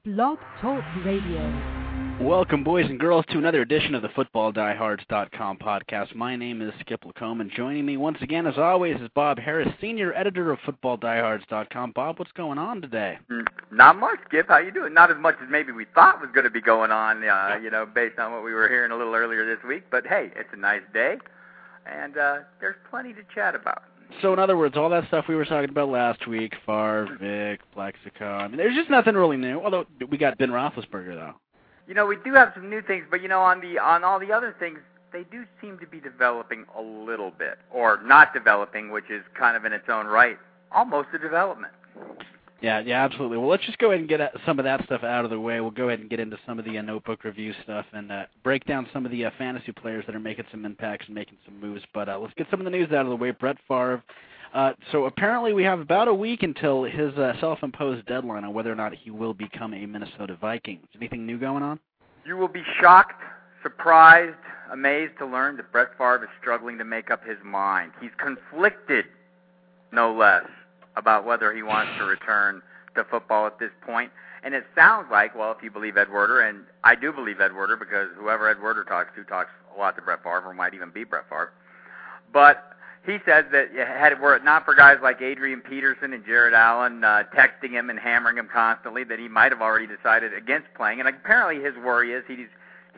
Blog Talk Radio. Welcome, boys and girls, to another edition of the FootballDiehards.com podcast. My name is Skip Lacombe, and joining me once again, as always, is Bob Harris, senior editor of FootballDiehards.com. Bob, what's going on today? Not much, Skip. How you doing? Not as much as maybe we thought was going to be going on, based on what we were hearing a little earlier this week. But, hey, it's a nice day, and there's plenty to chat about. So, in other words, all that stuff we were talking about last week, Favre, Vic, Plexico, I mean, there's just nothing really new, although we got Ben Roethlisberger, though. You know, we do have some new things, but, on all the other things, they do seem to be developing a little bit, or not developing, which is kind of in its own right, almost a development. Yeah, absolutely. Well, let's just go ahead and get some of that stuff out of the way. We'll go ahead and get into some of the notebook review stuff and break down some of the fantasy players that are making some impacts and making some moves. But let's get some of the news out of the way. Brett Favre. So apparently we have about a week until his self-imposed deadline on whether or not he will become a Minnesota Viking. Is anything new going on? You will be shocked, surprised, amazed to learn that Brett Favre is struggling to make up his mind. He's conflicted, no less, about whether he wants to return to football at this point. And it sounds like, well, if you believe Ed Werder, and I do believe Ed Werder because whoever Ed Werder talks to talks a lot to Brett Favre, or might even be Brett Favre. But he says that had it were not for guys like Adrian Peterson and Jared Allen texting him and hammering him constantly, that he might have already decided against playing. And apparently his worry is he's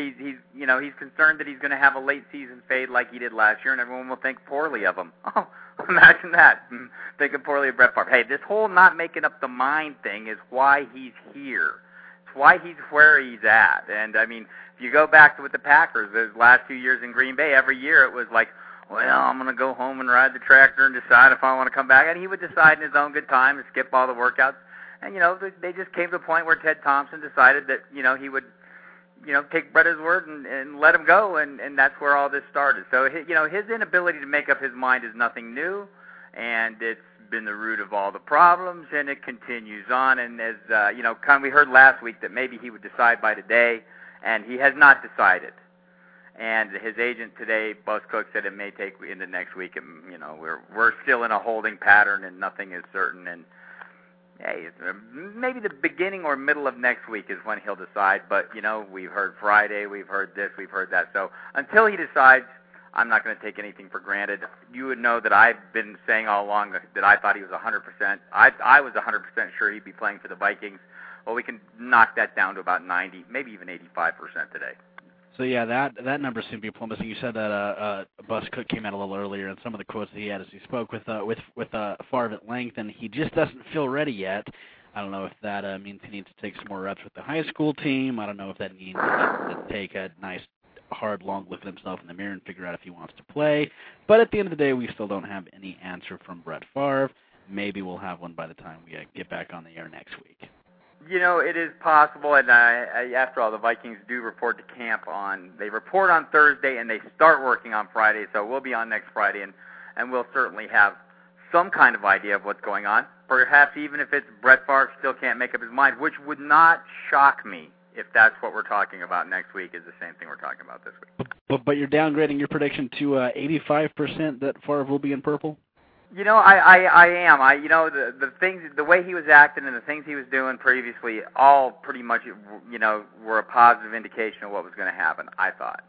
concerned that he's going to have a late season fade like he did last year, and everyone will think poorly of him. Oh, imagine that, thinking poorly of Brett Favre. Hey, this whole not making up the mind thing is why he's here. It's why he's where he's at. And, I mean, if you go back to with the Packers, the last 2 years in Green Bay, every year it was like, well, I'm going to go home and ride the tractor and decide if I want to come back. And he would decide in his own good time and skip all the workouts. And, they just came to a point where Ted Thompson decided that, he would, take Brett at his word and let him go, and that's where all this started. So, his inability to make up his mind is nothing new, and it's been the root of all the problems, and it continues on. And as, we heard last week that maybe he would decide by today, and he has not decided. And his agent today, Buzz Cook, said it may take into next week, and, we're still in a holding pattern, and nothing is certain, and hey, maybe the beginning or middle of next week is when he'll decide. But, we've heard Friday, we've heard this, we've heard that. So until he decides, I'm not going to take anything for granted. You would know that I've been saying all along that I thought he was 100%. I was 100% sure he'd be playing for the Vikings. Well, we can knock that down to about 90, maybe even 85% today. So, yeah, that number seemed to be plummeting. You said that Buzz Cook came out a little earlier, and some of the quotes that he had as he spoke with Favre at length, and he just doesn't feel ready yet. I don't know if that means he needs to take some more reps with the high school team. I don't know if that means he needs to take a nice, hard, long look at himself in the mirror and figure out if he wants to play. But at the end of the day, we still don't have any answer from Brett Favre. Maybe we'll have one by the time we get back on the air next week. It is possible, and after all, the Vikings do report to camp they report on Thursday, and they start working on Friday, so we'll be on next Friday, and we'll certainly have some kind of idea of what's going on. Perhaps even if it's Brett Favre still can't make up his mind, which would not shock me if that's what we're talking about next week is the same thing we're talking about this week. But you're downgrading your prediction to 85% that Favre will be in purple? I am. The things, the way he was acting and the things he was doing previously, all pretty much, were a positive indication of what was going to happen. I thought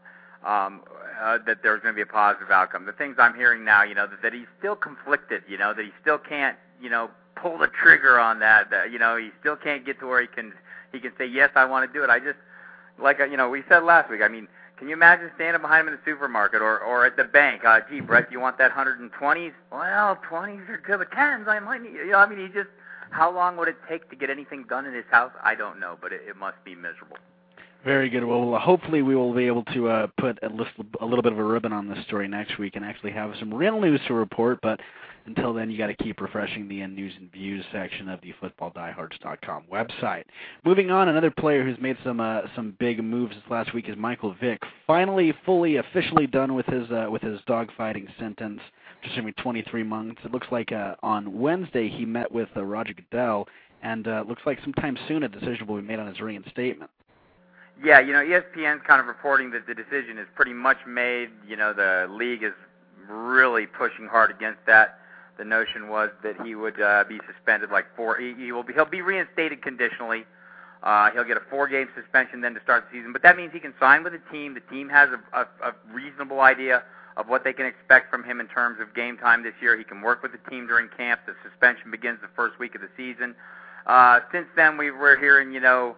that there was going to be a positive outcome. The things I'm hearing now, that he's still conflicted. That he still can't, pull the trigger on that. That he still can't get to where he can say yes, I want to do it. I just we said last week. I mean, can you imagine standing behind him in the supermarket or at the bank? Gee, Brett, you want that 120s? Well, 20s are good, but 10s I might need. How long would it take to get anything done in his house? I don't know, but it must be miserable. Very good. Well, hopefully we will be able to put a little bit of a ribbon on this story next week and actually have some real news to report, but until then, you got to keep refreshing the news and views section of the FootballDiehards.com website. Moving on, another player who's made some big moves this last week is Michael Vick. Finally, officially done with his dogfighting sentence, just serving 23 months. It looks like on Wednesday he met with Roger Goodell, and looks like sometime soon a decision will be made on his reinstatement. Yeah, ESPN's kind of reporting that the decision is pretty much made. The league is really pushing hard against that. The notion was that he would be suspended he'll be reinstated conditionally, He'll get a 4-game suspension then to start the season, but that means he can sign with the team. The team has a reasonable idea of what they can expect from him in terms of game time this year. He can work with the team during camp. The suspension begins the first week of the season. Since then, we're hearing,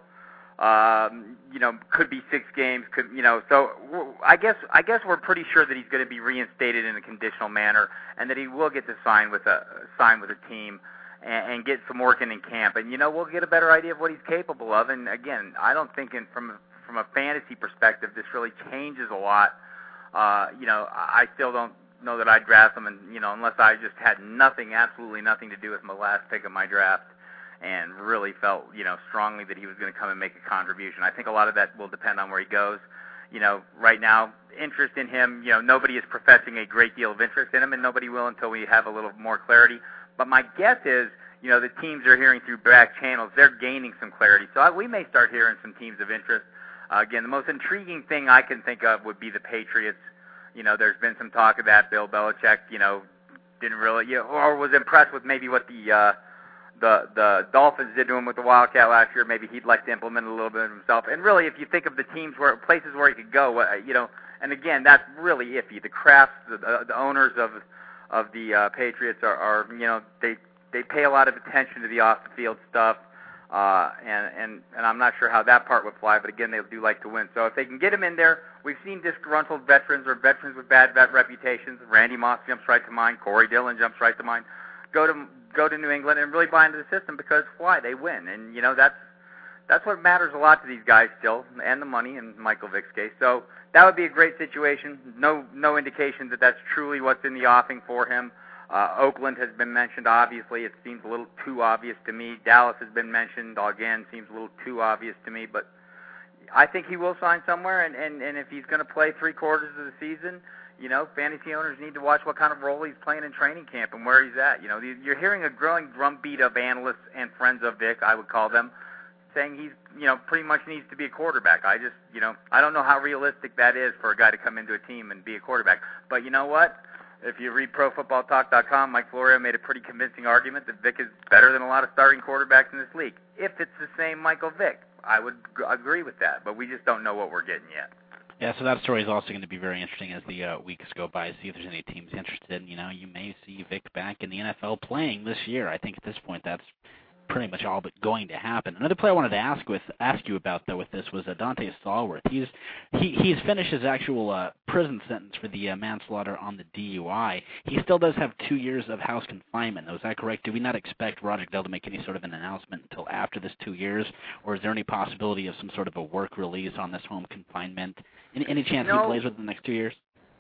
could be 6 games, so I guess we're pretty sure that he's going to be reinstated in a conditional manner, and that he will get to sign with a team and get some work in camp, and we'll get a better idea of what he's capable of. And again, I don't think from a fantasy perspective this really changes a lot. I still don't know that I'd draft him, and unless I just had absolutely nothing to do with my last pick of my draft, and really felt, strongly that he was going to come and make a contribution. I think a lot of that will depend on where he goes. Right now, interest in him, nobody is professing a great deal of interest in him, and nobody will until we have a little more clarity. But my guess is, the teams are hearing through back channels, they're gaining some clarity. So we may start hearing some teams of interest. Again, the most intriguing thing I can think of would be the Patriots. There's been some talk of that. Bill Belichick, didn't really, or was impressed with maybe what the Dolphins did to him with the Wildcat last year. Maybe he'd like to implement a little bit of himself. And really, if you think of the places where he could go, and again, that's really iffy. The Krafts, the owners of the Patriots are they pay a lot of attention to the off-the-field stuff, and I'm not sure how that part would fly. But again, they do like to win. So if they can get him in there, we've seen disgruntled veterans or veterans with bad reputations. Randy Moss jumps right to mind. Corey Dillon jumps right to mind. Go to New England and really buy into the system, because why? They win, and that's what matters a lot to these guys still, and the money in Michael Vick's case. So that would be a great situation. No indication that that's truly what's in the offing for him. Oakland has been mentioned. Obviously, it seems a little too obvious to me. Dallas has been mentioned. Again, seems a little too obvious to me, but I think he will sign somewhere, and if he's going to play 3/4 of the season, fantasy owners need to watch what kind of role he's playing in training camp and where he's at. You're hearing a growing drumbeat of analysts and friends of Vic, I would call them, saying he's, pretty much needs to be a quarterback. I just, I don't know how realistic that is for a guy to come into a team and be a quarterback. But you know what? If you read ProFootballTalk.com, Mike Florio made a pretty convincing argument that Vic is better than a lot of starting quarterbacks in this league. If it's the same Michael Vick, I would agree with that, but we just don't know what we're getting yet. Yeah, so that story is also going to be very interesting as the weeks go by, see if there's any teams interested. You may see Vic back in the NFL playing this year. I think at this point that's pretty much all but going to happen. Another player I wanted to ask you about, though, with this was Dante Stallworth. He's finished his actual prison sentence for the manslaughter on the DUI. He still does have 2 years of house confinement, though. Is that correct? Do we not expect Roger Goodell to make any sort of an announcement until after this 2 years, or is there any possibility of some sort of a work release on this home confinement? Any chance he plays within the next 2 years?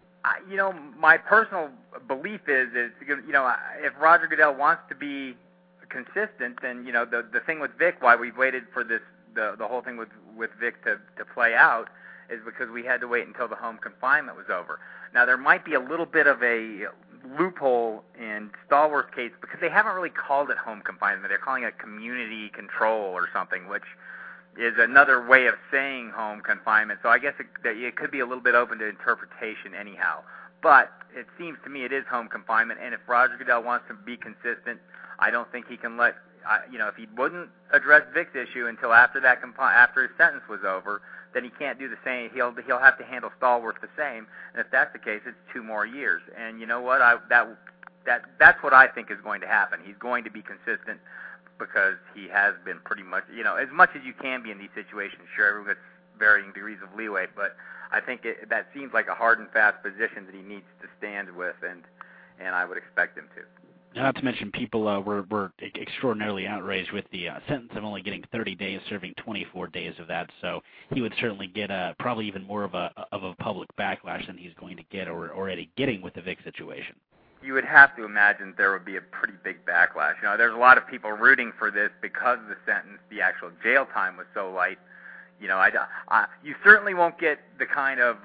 My personal belief is if Roger Goodell wants to be consistent, then the thing with Vic, why we waited for this, the whole thing with Vic to play out, is because we had to wait until the home confinement was over. Now there might be a little bit of a loophole in Stallworth's case, because they haven't really called it home confinement. They're calling it community control or something, which is another way of saying home confinement. So I guess it could be a little bit open to interpretation anyhow. But it seems to me it is home confinement, and if Roger Goodell wants to be consistent, I don't think he can let, if he wouldn't address Vic's issue until after his sentence was over, then he can't do the same. He'll have to handle Stallworth the same, and if that's the case, it's 2 more years. And you know what? That's what I think is going to happen. He's going to be consistent, because he has been pretty much, as much as you can be in these situations. Sure, everyone gets varying degrees of leeway, but I think that seems like a hard and fast position that he needs to stand with, and I would expect him to. Not to mention, people were extraordinarily outraged with the sentence of only getting 30 days, serving 24 days of that. So he would certainly get probably even more of a public backlash than he's going to get or already getting with the Vic situation. You would have to imagine there would be a pretty big backlash. There's a lot of people rooting for this because the sentence, the actual jail time was so light. You certainly won't get the kind of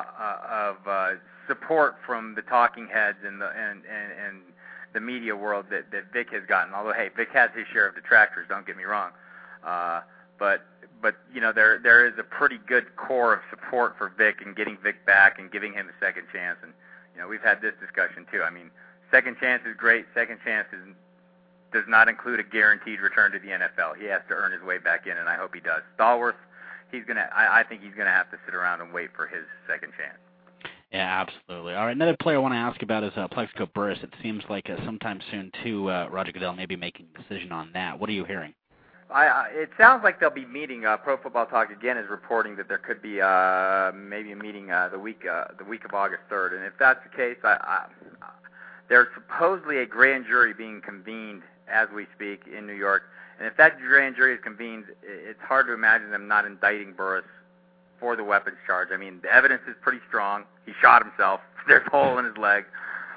support from the talking heads and the media world that Vic has gotten. Although, hey, Vic has his share of detractors. Don't get me wrong. But there is a pretty good core of support for Vic and getting Vic back and giving him a second chance. And we've had this discussion too. I mean, second chance is great. Second chances does not include a guaranteed return to the NFL. He has to earn his way back in, and I hope he does. Stallworth, I think he's gonna have to sit around and wait for his second chance. Yeah, absolutely. All right, another player I want to ask about is Plaxico Burress. It seems like sometime soon, too, Roger Goodell may be making a decision on that. What are you hearing? It sounds like they'll be meeting. Pro Football Talk again is reporting that there could be maybe a meeting the week of August 3rd, and if that's the case, there's supposedly a grand jury being convened as we speak in New York, and if that grand jury is convened, it's hard to imagine them not indicting Burress for the weapons charge. I mean, the evidence is pretty strong. He shot himself. There's a hole in his leg.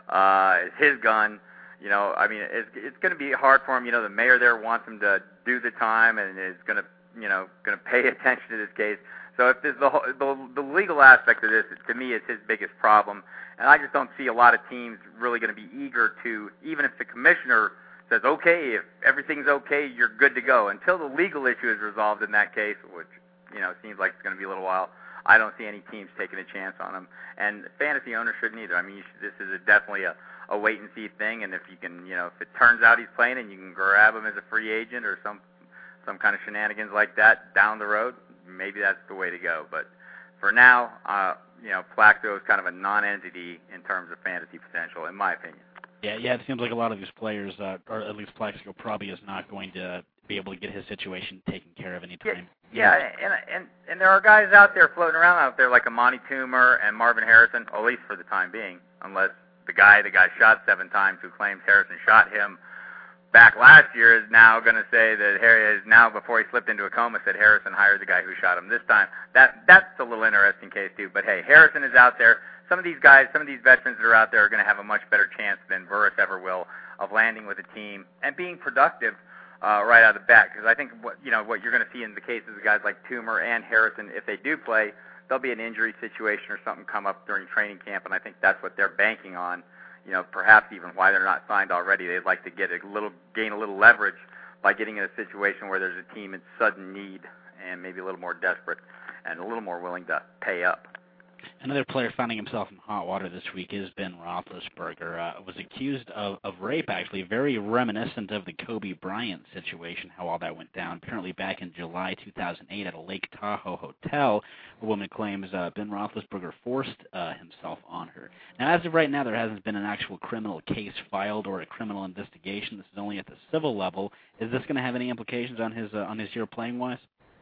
It's his gun. You know, I mean, it's going to be hard for him. You know, the mayor there wants him to do the time and is going to pay attention to this case. So if there's the legal aspect of this, to me, is his biggest problem. And I just don't see a lot of teams really going to be eager to, even if the commissioner says, okay, if everything's okay, you're good to go. Until the legal issue is resolved in that case, which, you know, seems like it's going to be a little while, I don't see any teams taking a chance on him. And fantasy owners shouldn't either. I mean, this is definitely a wait-and-see thing, and if you can, you know, if it turns out he's playing and you can grab him as a free agent or some kind of shenanigans like that down the road, maybe that's the way to go. But for now, you know, Plaxico is kind of a non-entity in terms of fantasy potential, in my opinion. Yeah, it seems like a lot of these players, or at least Plaxico, probably is not going to be able to get his situation taken care of anytime. Yeah, and there are guys out there floating around out there like Amani Toomer and Marvin Harrison, at least for the time being, unless the guy shot 7 times who claims Harrison shot him back last year is now going to say that Harry is now, before he slipped into a coma, said Harrison hired the guy who shot him this time. That's a little interesting case too. But hey, Harrison is out there. Some of these guys, some of these veterans that are out there are going to have a much better chance than Burress ever will of landing with a team and being productive right out of the bat. Because I think what you're going to see in the cases of guys like Toomer and Harrison, if they do play, there'll be an injury situation or something come up during training camp, and I think that's what they're banking on. You know, perhaps even why they're not signed already. They'd like to gain a little leverage by getting in a situation where there's a team in sudden need and maybe a little more desperate and a little more willing to pay up. Another player finding himself in hot water this week is Ben Roethlisberger. Was accused of rape, actually, very reminiscent of the Kobe Bryant situation, how all that went down. Apparently back in July 2008 at a Lake Tahoe hotel, a woman claims Ben Roethlisberger forced himself on her. Now, as of right now, there hasn't been an actual criminal case filed or a criminal investigation. This is only at the civil level. Is this going to have any implications on his year playing-wise?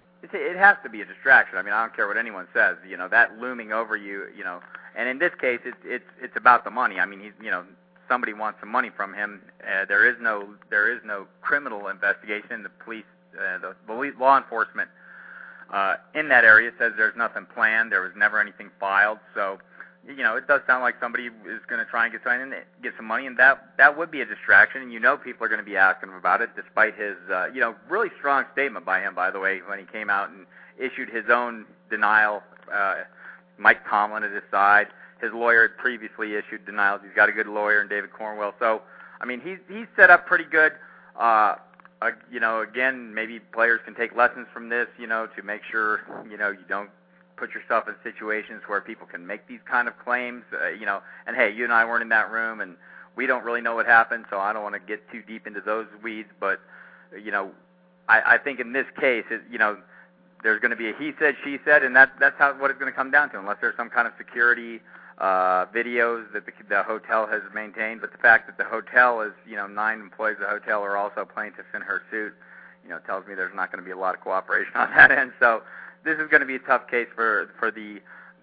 It has to be a distraction. I mean, I don't care what anyone says. You know, that looming over you. You know, and in this case, it's about the money. I mean, somebody wants some money from him. There is no criminal investigation. The police, the law enforcement in that area says there's nothing planned. There was never anything filed. So, you know, it does sound like somebody is going to try and get some money, and that would be a distraction. And people are going to be asking him about it, despite his really strong statement by him, by the way, when he came out and issued his own denial. Mike Tomlin at his side. His lawyer had previously issued denials. He's got a good lawyer in David Cornwell. So, I mean, he's set up pretty good. Again, maybe players can take lessons from this, to make sure, you don't put yourself in situations where people can make these kind of claims, and hey, you and I weren't in that room, and we don't really know what happened, so I don't want to get too deep into those weeds, but, I think in this case, there's going to be a he said, she said, and that's what it's going to come down to, unless there's some kind of security videos that the hotel has maintained. But the fact that the hotel is, 9 employees of the hotel are also plaintiffs in her suit, tells me there's not going to be a lot of cooperation on that end. So this is going to be a tough case for the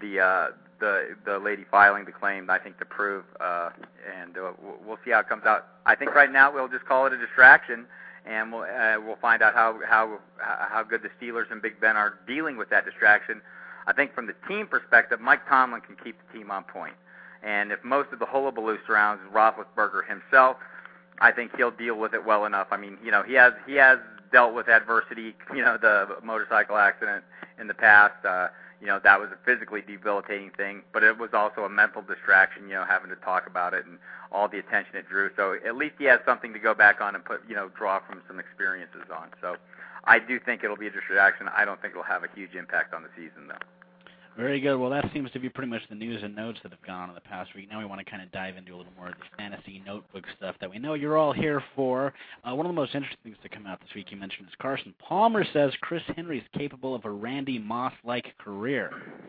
lady filing the claim, I think, to prove, and we'll see how it comes out. I think right now we'll just call it a distraction, and we'll find out how good the Steelers and Big Ben are dealing with that distraction. I think from the team perspective, Mike Tomlin can keep the team on point. And if most of the hullabaloo surrounds Roethlisberger himself, I think he'll deal with it well enough. I mean, he has dealt with adversity, the motorcycle accident in the past. That was a physically debilitating thing, but it was also a mental distraction, having to talk about it and all the attention it drew. So at least he has something to go back on and draw from some experiences on. So I do think it'll be a distraction. I don't think it'll have a huge impact on the season, though. Very good. Well, that seems to be pretty much the news and notes that have gone on in the past week. Now we want to kind of dive into a little more of the fantasy notebook stuff that we know you're all here for. One of the most interesting things to come out this week, you mentioned, is Carson Palmer says Chris Henry is capable of a Randy Moss-like career.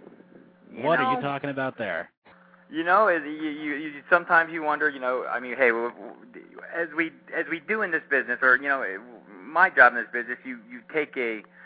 What are you talking about there? You know, you sometimes you wonder, you know, I mean, hey, as we do in this business, or you know, my job in this business, you take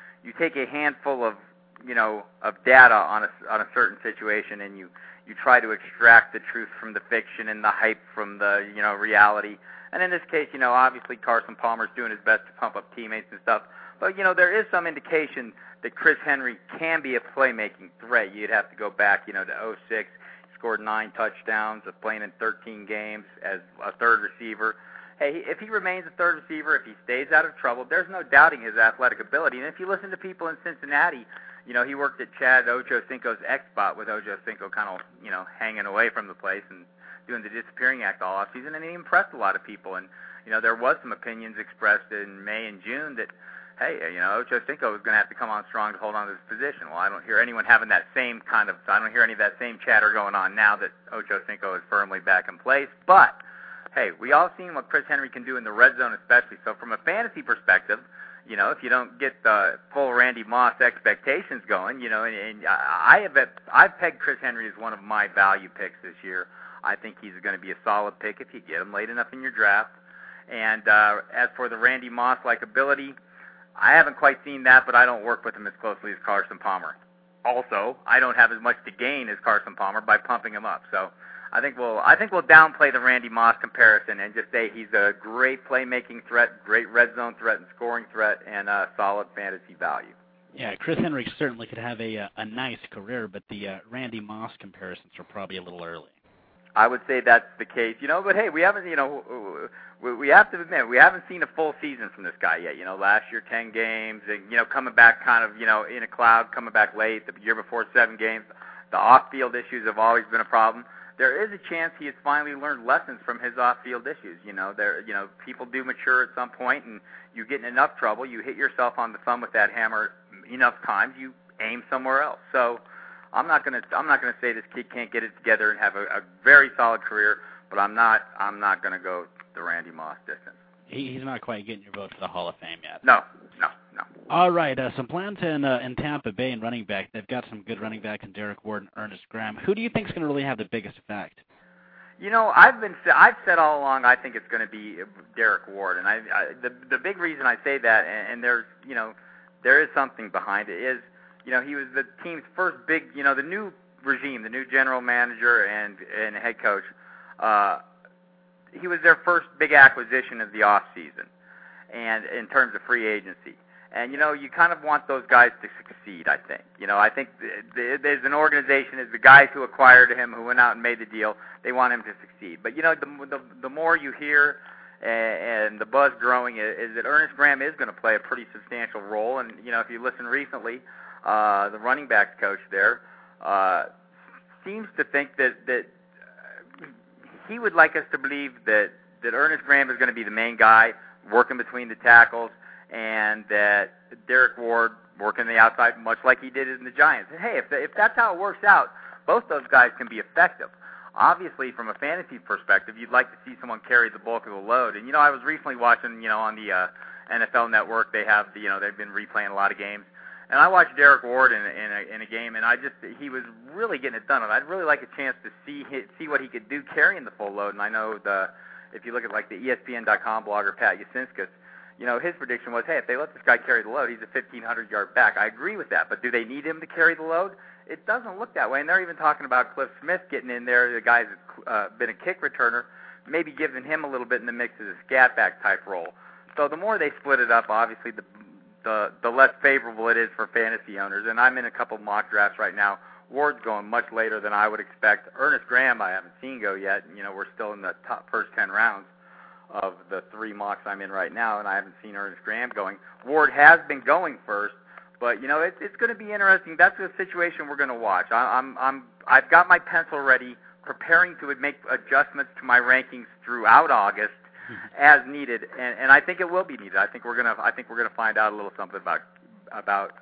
a handful of, you know, of data on a certain situation, and you try to extract the truth from the fiction and the hype from the, you know, reality. And in this case, you know, obviously Carson Palmer's doing his best to pump up teammates and stuff, but you know, there is some indication that Chris Henry can be a playmaking threat. You'd have to go back, you know, to 2006. Scored 9 touchdowns, playing in 13 games as a third receiver. Hey, if he remains a third receiver, if he stays out of trouble, there's no doubting his athletic ability. And if you listen to people in Cincinnati, you know, he worked at Chad Ochocinco's X-Spot with Ochocinco kind of, you know, hanging away from the place and doing the disappearing act all offseason, and he impressed a lot of people. And, you know, there was some opinions expressed in May and June that, hey, you know, Ochocinco is going to have to come on strong to hold on to his position. Well, I don't hear anyone having that same kind of, I don't hear any of that same chatter going on now that Ochocinco is firmly back in place. But, hey, we all seen what Chris Henry can do in the red zone especially. So from a fantasy perspective, you know, if you don't get the full Randy Moss expectations going, you know, and I've pegged Chris Henry as one of my value picks this year. I think he's going to be a solid pick if you get him late enough in your draft. And as for the Randy Moss-like ability, I haven't quite seen that, but I don't work with him as closely as Carson Palmer. Also, I don't have as much to gain as Carson Palmer by pumping him up. So I think we'll downplay the Randy Moss comparison and just say he's a great playmaking threat, great red zone threat and scoring threat, and a solid fantasy value. Yeah, Chris Henry certainly could have a nice career, but the Randy Moss comparisons are probably a little early. I would say that's the case, you know, but hey, we haven't, you know, we have to admit, we haven't seen a full season from this guy yet. You know, last year 10 games, and, you know, coming back kind of, you know, in a cloud, coming back late. The year before 7 games. The off-field issues have always been a problem. There is a chance he has finally learned lessons from his off-field issues. You know, people do mature at some point, and you get in enough trouble, you hit yourself on the thumb with that hammer enough times, you aim somewhere else. So I'm not gonna say this kid can't get it together and have a very solid career, but I'm not gonna go the Randy Moss distance. He's not quite getting your vote for the Hall of Fame yet. No. All right, some plans in Tampa Bay and running back. They've got some good running backs in Derek Ward and Ernest Graham. Who do you think is going to really have the biggest effect? You know, I've said all along I think it's going to be Derek Ward, and the big reason I say that, and there's, you know, there is something behind it, is, you know, he was the team's first big, you know, the new regime, the new general manager and head coach. He was their first big acquisition of the off season, and in terms of free agency. And, you know, you kind of want those guys to succeed, I think. You know, I think there's an organization, as the guys who acquired him, who went out and made the deal, they want him to succeed. But, you know, the more you hear and the buzz growing is that Ernest Graham is going to play a pretty substantial role. And, you know, if you listen recently, the running backs coach there seems to think that he would like us to believe that Ernest Graham is going to be the main guy working between the tackles, and that Derek Ward working the outside, much like he did in the Giants. And hey, if that's how it works out, both those guys can be effective. Obviously, from a fantasy perspective, you'd like to see someone carry the bulk of the load. And, you know, I was recently watching, you know, on the NFL Network, they have, you know, they've been replaying a lot of games. And I watched Derek Ward in a game, and he was really getting it done. And I'd really like a chance to see what he could do carrying the full load. And I know if you look at like the ESPN.com blogger, Pat Yacinskis, you know, his prediction was, hey, if they let this guy carry the load, he's a 1,500-yard back. I agree with that, but do they need him to carry the load? It doesn't look that way, and they're even talking about Cliff Smith getting in there, the guy's been a kick returner, maybe giving him a little bit in the mix as a scat back type role. So the more they split it up, obviously, the less favorable it is for fantasy owners, and I'm in a couple mock drafts right now. Ward's going much later than I would expect. Ernest Graham I haven't seen go yet, and, you know, we're still in the top first 10 rounds of the 3 mocks I'm in right now, and I haven't seen Ernest Graham going. Ward has been going first, but, you know, it's going to be interesting. That's the situation we're going to watch. I've got my pencil ready, preparing to make adjustments to my rankings throughout August as needed, and I think it will be needed. I think we're gonna find out a little something about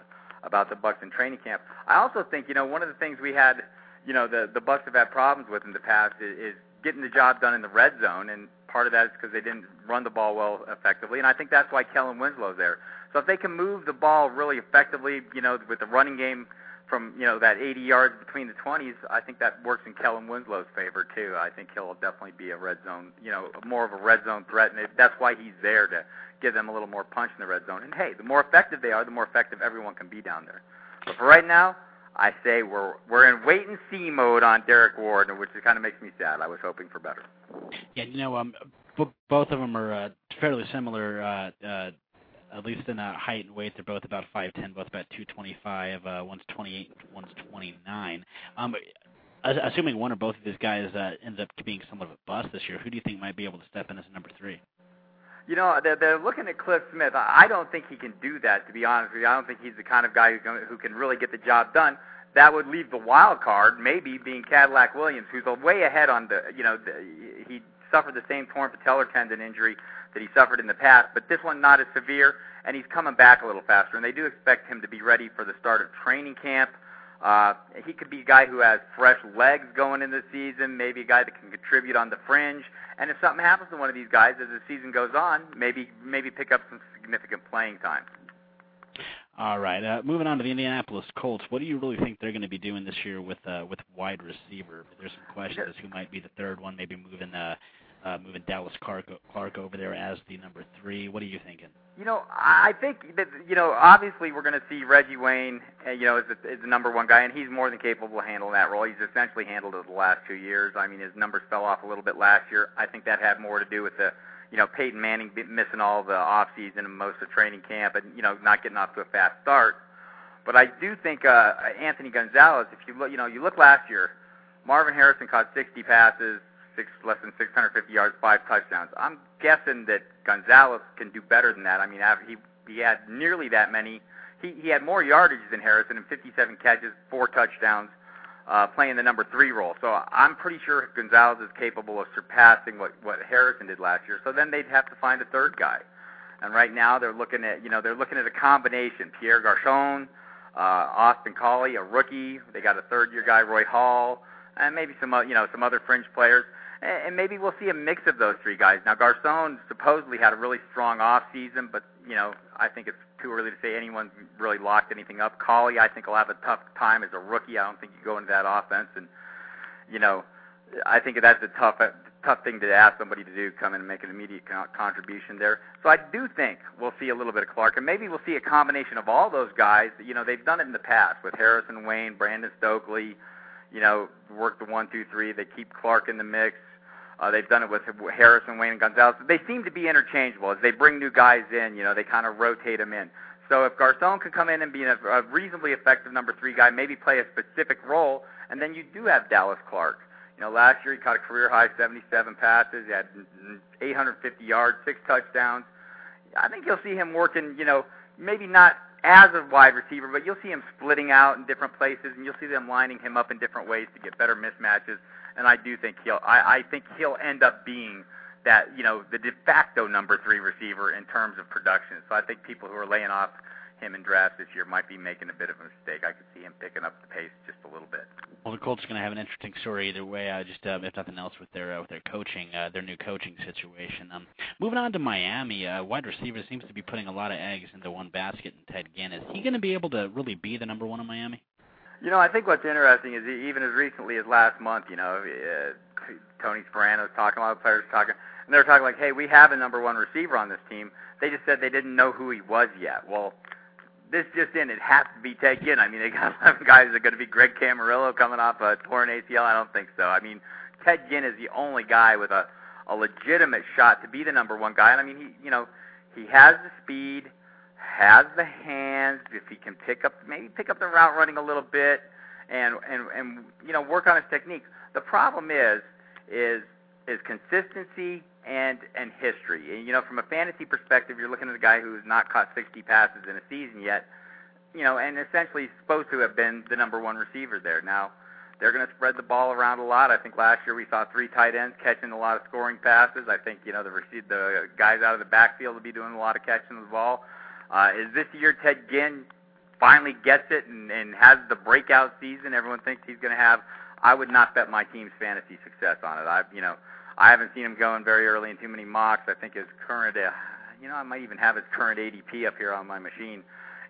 about the Bucs in training camp. I also think, one of the things we had, the Bucs have had problems with in the past is getting the job done in the red zone, and part of that is because they didn't run the ball well effectively, and I think that's why Kellen Winslow's there. So if they can move the ball really effectively, with the running game from, that 80 yards between the 20s, I think that works in Kellen Winslow's favor too. I think he'll definitely be a red zone, more of a red zone threat, and that's why he's there, to give them a little more punch in the red zone. And hey, the more effective they are, the more effective everyone can be down there. But for right now, I say we're in wait and see mode on Derek Ward, which kind of makes me sad. I was hoping for better. Yeah, both of them are fairly similar, at least in height and weight. They're both about 5'10", both about 225. One's 28, one's 29. Assuming one or both of these guys ends up being somewhat of a bust this year, who do you think might be able to step in as number 3? They're looking at Cliff Smith. I don't think he can do that, to be honest with you. I don't think he's the kind of guy who can really get the job done. That would leave the wild card maybe being Cadillac Williams, who's way ahead on he suffered the same torn patellar tendon injury that he suffered in the past, but this one not as severe, and he's coming back a little faster, and they do expect him to be ready for the start of training camp. He could be a guy who has fresh legs going into the season, maybe a guy that can contribute on the fringe. And if something happens to one of these guys as the season goes on, maybe pick up some significant playing time. All right. Moving on to the Indianapolis Colts, what do you really think they're going to be doing this year with wide receiver? There's some questions as who might be the third one, maybe moving Dallas Clark over there as the number 3. What are you thinking? I think that, obviously we're going to see Reggie Wayne, as the number 1 guy, and he's more than capable of handling that role. He's essentially handled it the last 2 years. I mean, his numbers fell off a little bit last year. I think that had more to do with the, Peyton Manning missing all the offseason and most of training camp and, not getting off to a fast start. But I do think Anthony Gonzalez, if you look, you look last year, Marvin Harrison caught 60 passes, less than 650 yards, 5 touchdowns. I'm guessing that Gonzalez can do better than that. I mean, he had nearly that many. He had more yardage than Harrison, and 57 catches, 4 touchdowns, playing the number 3 role. So I'm pretty sure Gonzalez is capable of surpassing what Harrison did last year. So then they'd have to find a third guy. And right now they're looking at a combination: Pierre Garçon, Austin Collie, a rookie. They got a third-year guy, Roy Hall, and maybe some other fringe players. And maybe we'll see a mix of those 3 guys. Now, Garçon supposedly had a really strong off season, but, I think it's too early to say anyone's really locked anything up. Collie, I think, will have a tough time as a rookie. I don't think you go into that offense. And, I think that's a tough thing to ask somebody to do, come in and make an immediate contribution there. So I do think we'll see a little bit of Clark, and maybe we'll see a combination of all those guys. They've done it in the past with Harrison Wayne, Brandon Stokely, work the 1, 2, 3. They keep Clark in the mix. They've done it with Harrison, Wayne, and Gonzalez. They seem to be interchangeable. As they bring new guys in, they kind of rotate them in. So if Garçon can come in and be a reasonably effective number 3 guy, maybe play a specific role, and then you do have Dallas Clark. Last year he caught a career-high 77 passes. He had 850 yards, 6 touchdowns. I think you'll see him working, maybe not as a wide receiver, but you'll see him splitting out in different places, and you'll see them lining him up in different ways to get better mismatches. And I do think he'll end up being that, the de facto number 3 receiver in terms of production. So I think people who are laying off him in drafts this year might be making a bit of a mistake. I could see him picking up the pace just a little bit. Well, the Colts are going to have an interesting story either way. If nothing else, with their coaching, their new coaching situation. Moving on to Miami, wide receiver seems to be putting a lot of eggs into one basket. And Ted Ginn, is he going to be able to really be the number 1 in Miami? I think what's interesting is even as recently as last month, Tony Sparano's talking, a lot of players talking, and they're talking like, hey, we have a number 1 receiver on this team. They just said they didn't know who he was yet. Well, this just in, it has to be Ted Ginn. I mean, they got 11 guys. Are going to be Greg Camarillo coming off a torn ACL? I don't think so. I mean, Ted Ginn is the only guy with a legitimate shot to be the number 1 guy. And I mean, he has the speed, has the hands. If he can pick up the route running a little bit, and work on his technique. The problem is consistency and history. And, from a fantasy perspective, you're looking at a guy who's not caught 60 passes in a season yet, and essentially is supposed to have been the number 1 receiver there. Now, they're going to spread the ball around a lot. I think last year we saw 3 tight ends catching a lot of scoring passes. I think, the guys out of the backfield will be doing a lot of catching the ball. Is this year Ted Ginn finally gets it and has the breakout season everyone thinks he's going to have, I would not bet my team's fantasy success on it. I haven't seen him going very early in too many mocks. I think his current, I might even have his current ADP up here on my machine.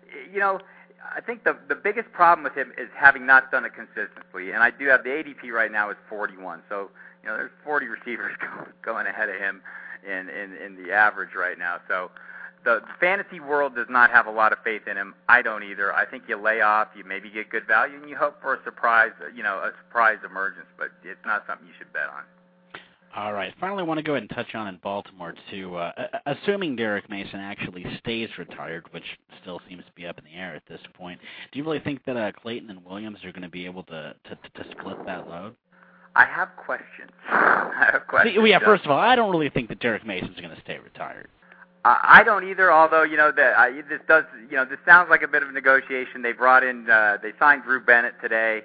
I think the biggest problem with him is having not done it consistently. And I do have the ADP right now is 41. So, there's 40 receivers going ahead of him in the average right now. So the fantasy world does not have a lot of faith in him. I don't either. I think you lay off, you maybe get good value, and you hope for a surprise emergence. But it's not something you should bet on. All right. Finally, I want to go ahead and touch on in Baltimore, too. Assuming Derek Mason actually stays retired, which still seems to be up in the air at this point, do you really think that Clayton and Williams are going to be able to split that load? I have questions. Yeah, first of all, I don't really think that Derek Mason's going to stay retired. I don't either, although, this sounds like a bit of a negotiation. They brought in, they signed Drew Bennett today.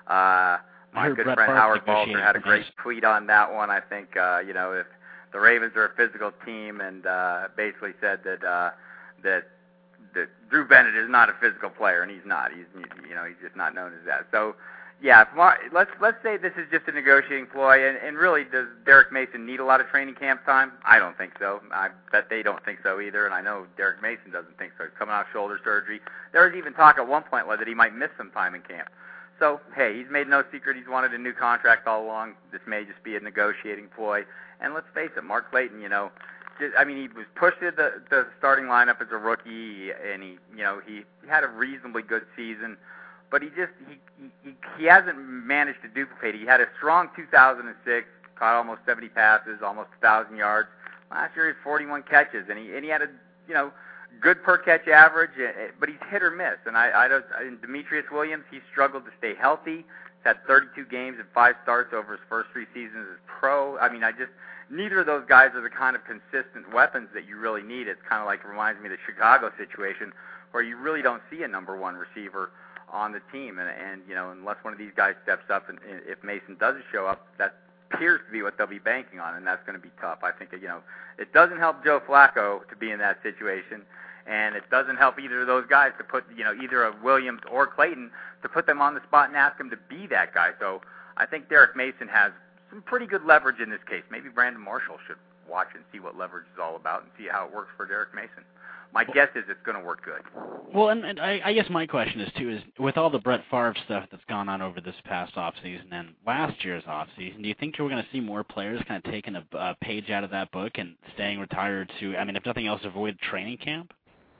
My good friend Howard Balzer had a great tweet on that one. I think, if the Ravens are a physical team, and basically said that Drew Bennett is not a physical player, and he's not. He's just not known as that. So, yeah, let's say this is just a negotiating ploy, and really, does Derek Mason need a lot of training camp time? I don't think so. I bet they don't think so either, and I know Derek Mason doesn't think so. He's coming off shoulder surgery. There was even talk at one point that he might miss some time in camp. So, hey, he's made no secret he's wanted a new contract all along. This may just be a negotiating ploy. And let's face it, Mark Clayton, he was pushed to the starting lineup as a rookie, and he had a reasonably good season, but he hasn't managed to duplicate it. He had a strong 2006, caught almost 70 passes, almost 1,000 yards. Last year he had 41 catches, and he had a good per catch average, but he's hit or miss. And in Demetrius Williams, he struggled to stay healthy. He's had 32 games and 5 starts over his first 3 seasons as pro. Neither of those guys are the kind of consistent weapons that you really need. It's kind of like reminds me of the Chicago situation, where you really don't see a number one receiver on the team, and unless one of these guys steps up, and if Mason doesn't show up, that appears to be what they'll be banking on, and that's going to be tough. I think it doesn't help Joe Flacco to be in that situation, and it doesn't help either of those guys to put either a Williams or Clayton to put them on the spot and ask them to be that guy. So I think Derek Mason has some pretty good leverage in this case. Maybe Brandon Marshall should watch and see what leverage is all about and see how it works for Derek Mason. My guess is it's going to work good. Well, and I guess my question is, too, is with all the Brett Favre stuff that's gone on over this past offseason and last year's offseason, do you think we're going to see more players kind of taking a page out of that book and staying retired to, if nothing else, avoid training camp?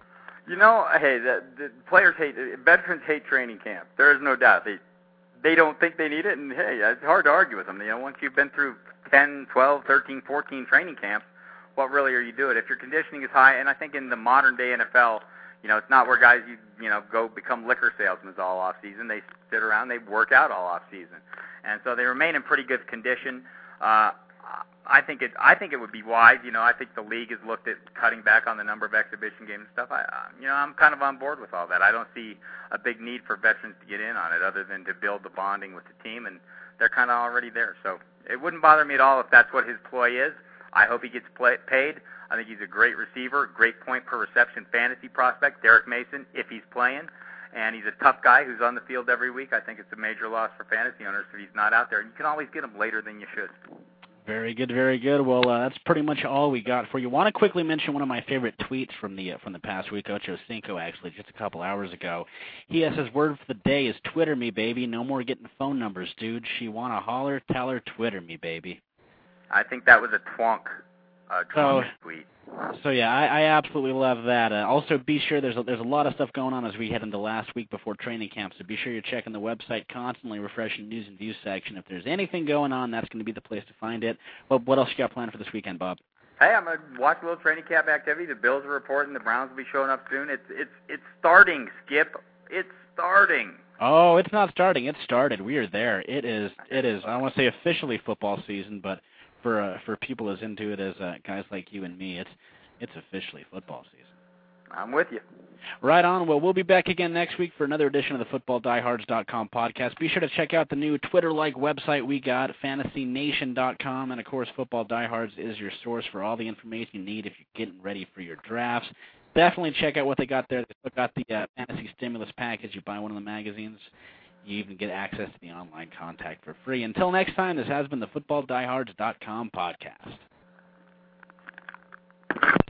Hey, the players veterans hate training camp. There is no doubt. They don't think they need it, and, hey, it's hard to argue with them. Once you've been through 10, 12, 13, 14 training camps, what really are you doing? If your conditioning is high, and I think in the modern-day NFL, it's not where guys, go become liquor salesmen all off-season. They sit around, they work out all off-season. And so they remain in pretty good condition. I think it would be wise. I think the league has looked at cutting back on the number of exhibition games and stuff. I'm kind of on board with all that. I don't see a big need for veterans to get in on it other than to build the bonding with the team, and they're kind of already there. So it wouldn't bother me at all if that's what his ploy is. I hope he gets paid. I think he's a great receiver, great point per reception fantasy prospect, Derek Mason, if he's playing. And he's a tough guy who's on the field every week. I think it's a major loss for fantasy owners if he's not out there. And you can always get him later than you should. Very good, very good. Well, that's pretty much all we got for you. Want to quickly mention one of my favorite tweets from the past week, Ocho Cinco, actually, just a couple hours ago. He has his word for the day is Twitter me, baby. No more getting phone numbers, dude. She want to holler, tell her Twitter me, baby. I think that was a twonk tweet. So yeah, I absolutely love that. Also, be sure there's a lot of stuff going on as we head into last week before training camp. So be sure you're checking the website constantly, refreshing news and views section. If there's anything going on, that's going to be the place to find it. Well, what else you got planned for this weekend, Bob? Hey, I'm going to watch a little training camp activity. The Bills are reporting. The Browns will be showing up soon. It's starting, Skip. It's starting. Oh, it's not starting. It's started. We are there. It is. I don't want to say officially football season, but for people as into it as guys like you and me, it's officially football season. I'm with you. Right on. Well, we'll be back again next week for another edition of the FootballDiehards.com podcast. Be sure to check out the new Twitter-like website we got, FantasyNation.com, and, of course, Football Diehards is your source for all the information you need if you're getting ready for your drafts. definitely check out what they got there. They got the Fantasy Stimulus Package. You buy one of the magazines, you even get access to the online contact for free. Until next time, this has been the FootballDiehards.com podcast.